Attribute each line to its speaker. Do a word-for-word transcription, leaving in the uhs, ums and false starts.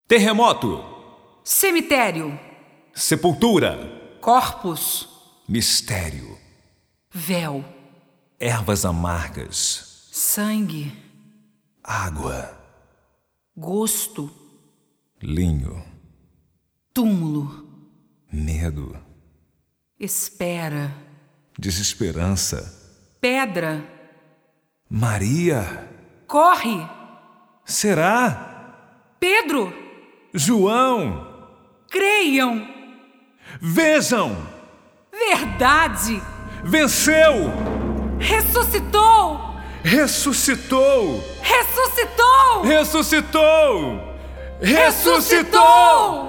Speaker 1: Terremoto.
Speaker 2: Cemitério.
Speaker 1: Sepultura.
Speaker 2: Corpos.
Speaker 1: Mistério.
Speaker 2: Véu.
Speaker 1: Ervas amargas.
Speaker 2: Sangue.
Speaker 1: Água.
Speaker 2: Gosto.
Speaker 1: Linho.
Speaker 2: Túmulo.
Speaker 1: Medo.
Speaker 2: Espera.
Speaker 1: Desesperança.
Speaker 2: Pedra.
Speaker 1: Maria.
Speaker 2: Corre.
Speaker 1: Será?
Speaker 2: Pedro.
Speaker 1: João.
Speaker 2: Creiam.
Speaker 1: Vejam.
Speaker 2: Verdade.
Speaker 1: Venceu.
Speaker 2: Ressuscitou.
Speaker 1: Ressuscitou.
Speaker 2: Ressuscitou.
Speaker 1: Ressuscitou.
Speaker 2: Ressuscitou.